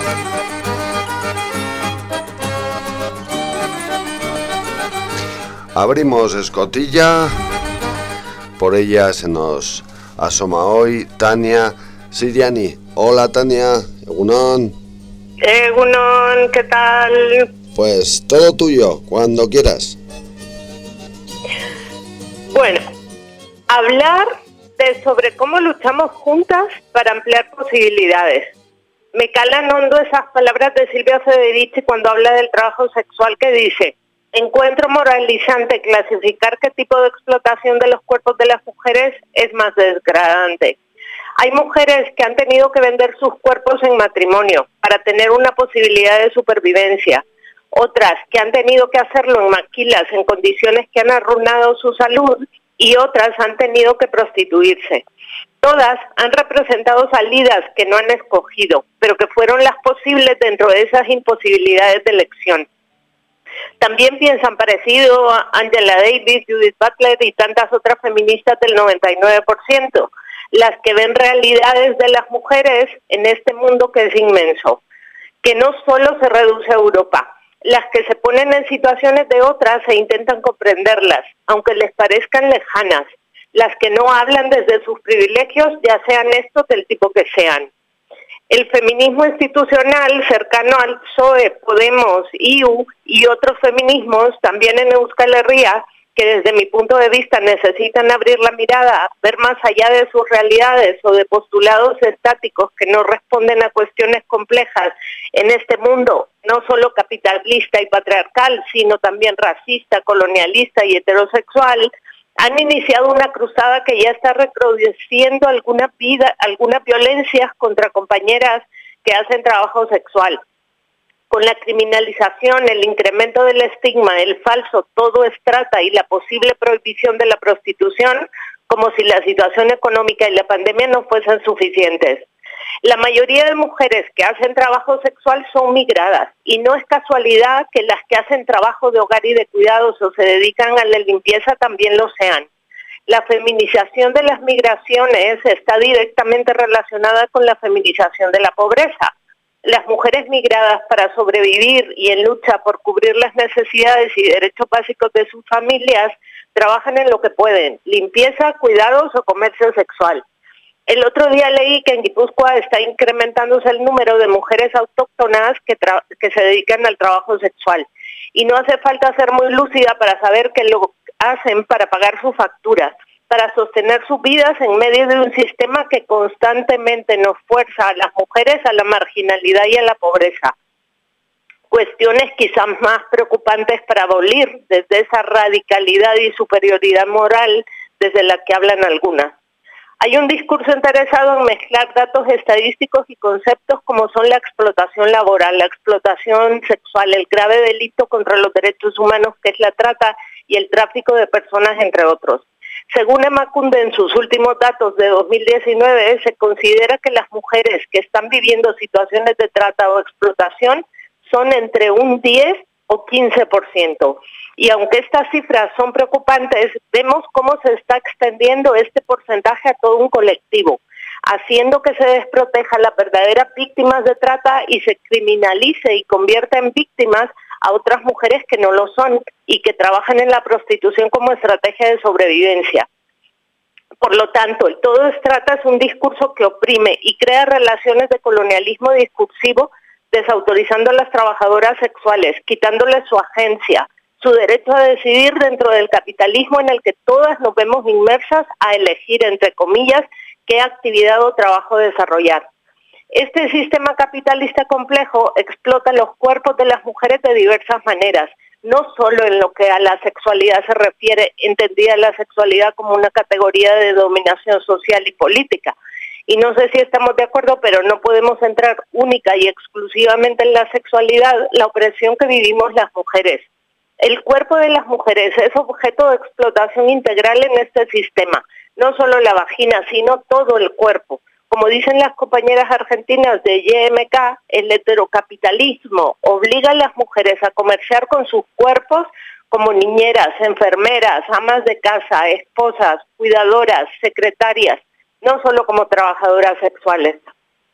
Abrimos escotilla, por ella se nos asoma hoy Tania Siriani. Hola Tania, Egunon. Egunon, ¿qué tal? Pues todo tuyo, cuando quieras. Bueno, hablar sobre cómo luchamos juntas para ampliar posibilidades. Me calan hondo esas palabras de Silvia Federici cuando habla del trabajo sexual, que dice: encuentro moralizante clasificar qué tipo de explotación de los cuerpos de las mujeres es más degradante. Hay mujeres que han tenido que vender sus cuerpos en matrimonio para tener una posibilidad de supervivencia. Otras que han tenido que hacerlo en maquilas en condiciones que han arruinado su salud, y otras han tenido que prostituirse. Todas han representado salidas que no han escogido, pero que fueron las posibles dentro de esas imposibilidades de elección. También piensan parecido a Angela Davis, Judith Butler y tantas otras feministas del 99%, las que ven realidades de las mujeres en este mundo que es inmenso, que no solo se reduce a Europa, las que se ponen en situaciones de otras e intentan comprenderlas, aunque les parezcan lejanas, las que no hablan desde sus privilegios, ya sean estos del tipo que sean. El feminismo institucional cercano al PSOE, Podemos, IU y otros feminismos, también en Euskal Herria, que desde mi punto de vista necesitan abrir la mirada, ver más allá de sus realidades o de postulados estáticos que no responden a cuestiones complejas en este mundo, no solo capitalista y patriarcal, sino también racista, colonialista y heterosexual, han iniciado una cruzada que ya está reproduciendo algunas violencias contra compañeras que hacen trabajo sexual. Con la criminalización, el incremento del estigma, el falso todo es trata y la posible prohibición de la prostitución, como si la situación económica y la pandemia no fuesen suficientes. La mayoría de mujeres que hacen trabajo sexual son migradas, y no es casualidad que las que hacen trabajo de hogar y de cuidados o se dedican a la limpieza también lo sean. La feminización de las migraciones está directamente relacionada con la feminización de la pobreza. Las mujeres migradas, para sobrevivir y en lucha por cubrir las necesidades y derechos básicos de sus familias, trabajan en lo que pueden: limpieza, cuidados o comercio sexual. El otro día leí que en Guipúzcoa está incrementándose el número de mujeres autóctonas que se dedican al trabajo sexual. Y no hace falta ser muy lúcida para saber que lo hacen para pagar sus facturas, para sostener sus vidas en medio de un sistema que constantemente nos fuerza a las mujeres a la marginalidad y a la pobreza. Cuestiones quizás más preocupantes para abolir desde esa radicalidad y superioridad moral desde la que hablan algunas. Hay un discurso interesado en mezclar datos estadísticos y conceptos como son la explotación laboral, la explotación sexual, el grave delito contra los derechos humanos que es la trata y el tráfico de personas, entre otros. Según Emakunde, en sus últimos datos de 2019, se considera que las mujeres que están viviendo situaciones de trata o explotación son entre un 10 o 15%. Y aunque estas cifras son preocupantes, vemos cómo se está extendiendo este porcentaje a todo un colectivo, haciendo que se desproteja a las verdaderas víctimas de trata y se criminalice y convierta en víctimas a otras mujeres que no lo son y que trabajan en la prostitución como estrategia de sobrevivencia. Por lo tanto, el todo es trata es un discurso que oprime y crea relaciones de colonialismo discursivo, desautorizando a las trabajadoras sexuales, quitándoles su agencia, su derecho a decidir dentro del capitalismo en el que todas nos vemos inmersas a elegir, entre comillas, qué actividad o trabajo desarrollar. Este sistema capitalista complejo explota los cuerpos de las mujeres de diversas maneras, no solo en lo que a la sexualidad se refiere, entendida la sexualidad como una categoría de dominación social y política. Y no sé si estamos de acuerdo, pero no podemos centrar única y exclusivamente en la sexualidad la opresión que vivimos las mujeres. El cuerpo de las mujeres es objeto de explotación integral en este sistema, no solo la vagina, sino todo el cuerpo. Como dicen las compañeras argentinas de YMK, el heterocapitalismo obliga a las mujeres a comerciar con sus cuerpos como niñeras, enfermeras, amas de casa, esposas, cuidadoras, secretarias, no solo como trabajadoras sexuales.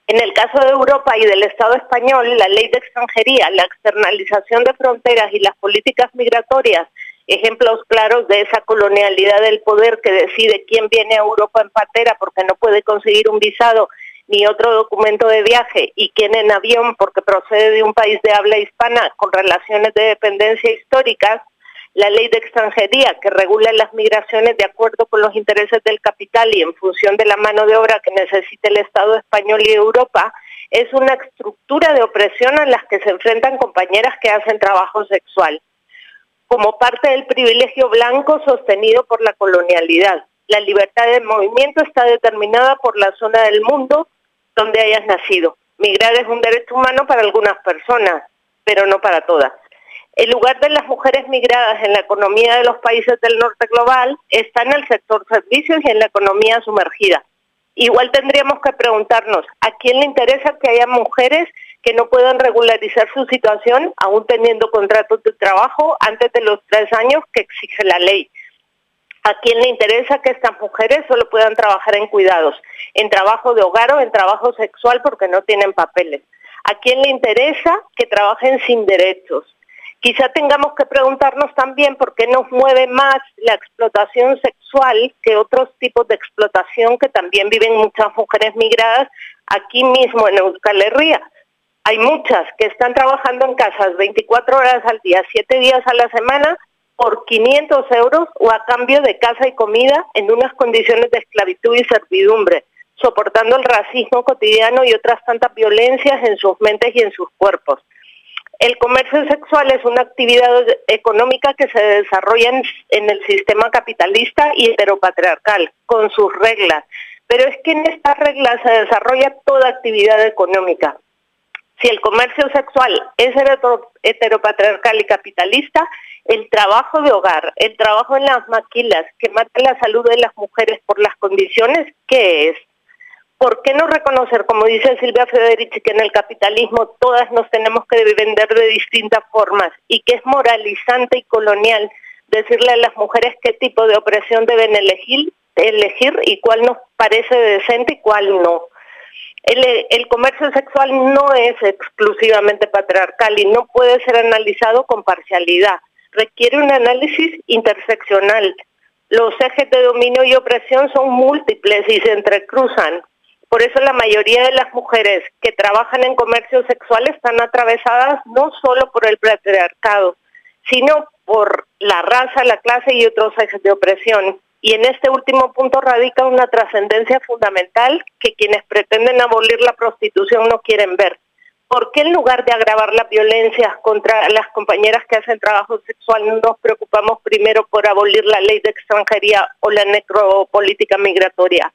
En el caso de Europa y del Estado español, la ley de extranjería, la externalización de fronteras y las políticas migratorias, ejemplos claros de esa colonialidad del poder que decide quién viene a Europa en patera porque no puede conseguir un visado ni otro documento de viaje, y quién en avión porque procede de un país de habla hispana con relaciones de dependencia históricas, la ley de extranjería que regula las migraciones de acuerdo con los intereses del capital y en función de la mano de obra que necesite el Estado español y Europa, es una estructura de opresión a las que se enfrentan compañeras que hacen trabajo sexual, como parte del privilegio blanco sostenido por la colonialidad. La libertad de movimiento está determinada por la zona del mundo donde hayas nacido. Migrar es un derecho humano para algunas personas, pero no para todas. El lugar de las mujeres migradas en la economía de los países del norte global está en el sector servicios y en la economía sumergida. Igual tendríamos que preguntarnos, ¿a quién le interesa que haya mujeres que no puedan regularizar su situación aún teniendo contratos de trabajo antes de los 3 años que exige la ley? ¿A quién le interesa que estas mujeres solo puedan trabajar en cuidados, en trabajo de hogar o en trabajo sexual porque no tienen papeles? ¿A quién le interesa que trabajen sin derechos? Quizá tengamos que preguntarnos también por qué nos mueve más la explotación sexual que otros tipos de explotación que también viven muchas mujeres migradas aquí mismo en Euskal Herria. Hay muchas que están trabajando en casas 24 horas al día, 7 días a la semana, por 500 euros o a cambio de casa y comida en unas condiciones de esclavitud y servidumbre, soportando el racismo cotidiano y otras tantas violencias en sus mentes y en sus cuerpos. El comercio sexual es una actividad económica que se desarrolla en el sistema capitalista y heteropatriarcal, con sus reglas. Pero es que en estas reglas se desarrolla toda actividad económica. Si el comercio sexual es heteropatriarcal y capitalista, el trabajo de hogar, el trabajo en las maquilas, que mata la salud de las mujeres por las condiciones, ¿qué es? ¿Por qué no reconocer, como dice Silvia Federici, que en el capitalismo todas nos tenemos que vender de distintas formas y que es moralizante y colonial decirle a las mujeres qué tipo de opresión deben elegir y cuál nos parece decente y cuál no? El comercio sexual no es exclusivamente patriarcal y no puede ser analizado con parcialidad. Requiere un análisis interseccional. Los ejes de dominio y opresión son múltiples y se entrecruzan. Por eso la mayoría de las mujeres que trabajan en comercio sexual están atravesadas no solo por el patriarcado, sino por la raza, la clase y otros ejes de opresión. Y en este último punto radica una trascendencia fundamental que quienes pretenden abolir la prostitución no quieren ver. ¿Por qué en lugar de agravar las violencias contra las compañeras que hacen trabajo sexual no nos preocupamos primero por abolir la ley de extranjería o la necropolítica migratoria?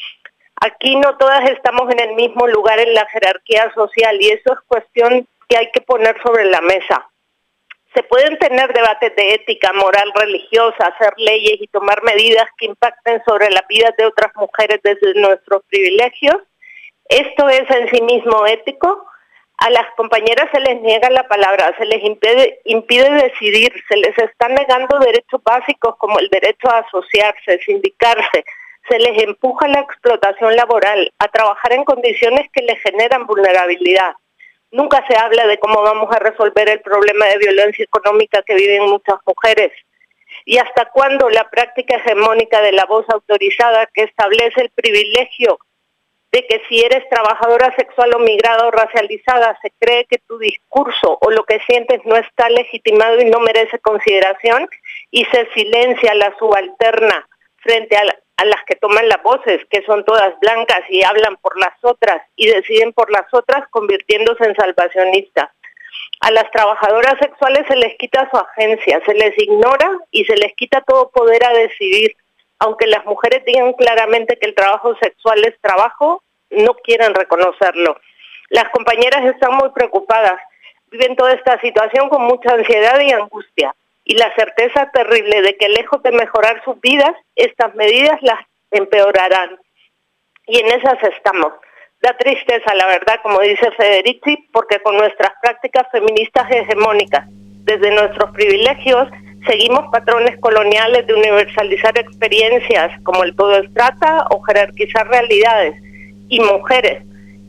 Aquí no todas estamos en el mismo lugar en la jerarquía social y eso es cuestión que hay que poner sobre la mesa. Se pueden tener debates de ética, moral, religiosa, hacer leyes y tomar medidas que impacten sobre las vidas de otras mujeres desde nuestros privilegios. ¿Esto es en sí mismo ético? A las compañeras se les niega la palabra, se les impide decidir, se les están negando derechos básicos como el derecho a asociarse, sindicarse, se les empuja la explotación laboral, a trabajar en condiciones que les generan vulnerabilidad. Nunca se habla de cómo vamos a resolver el problema de violencia económica que viven muchas mujeres. ¿Y hasta cuándo la práctica hegemónica de la voz autorizada que establece el privilegio de que si eres trabajadora sexual o migrada o racializada se cree que tu discurso o lo que sientes no está legitimado y no merece consideración y se silencia a la subalterna frente a las que toman las voces, que son todas blancas y hablan por las otras y deciden por las otras convirtiéndose en salvacionistas? A las trabajadoras sexuales se les quita su agencia, se les ignora y se les quita todo poder a decidir. Aunque las mujeres digan claramente que el trabajo sexual es trabajo, no quieren reconocerlo. Las compañeras están muy preocupadas, viven toda esta situación con mucha ansiedad y angustia. Y la certeza terrible de que lejos de mejorar sus vidas, estas medidas las empeorarán. Y en esas estamos. Da tristeza, la verdad, como dice Federici, porque con nuestras prácticas feministas hegemónicas, desde nuestros privilegios, seguimos patrones coloniales de universalizar experiencias como el todo es trata o jerarquizar realidades. Y mujeres,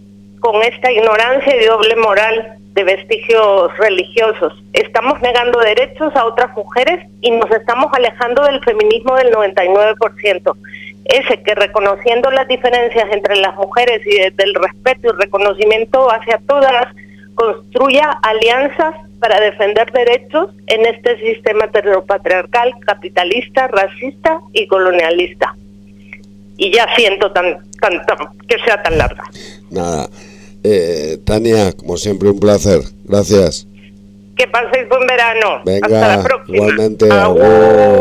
con esta ignorancia y doble moral de vestigios religiosos. Estamos negando derechos a otras mujeres y nos estamos alejando del feminismo del 99%. Ese que, reconociendo las diferencias entre las mujeres y desde el respeto y reconocimiento hacia todas, construya alianzas para defender derechos en este sistema heteropatriarcal, capitalista, racista y colonialista. Y ya siento que sea tan larga. Nada. Tania, como siempre, un placer. Gracias. Que paséis buen verano. Venga, hasta la próxima. igualmente. Agur.